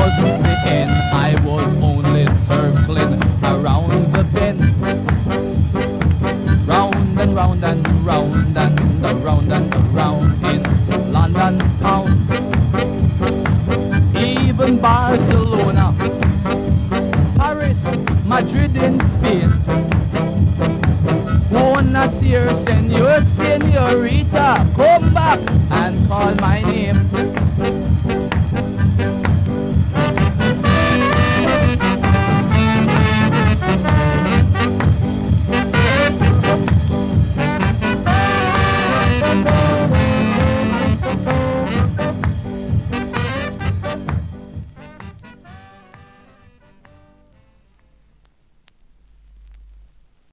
wasn't the end, I was only circling around the bend. Round and round and round and around and around in London town. Even Barcelona, Paris, Madrid in Spain. Buenos Aires, senor, senorita, come back and call my name.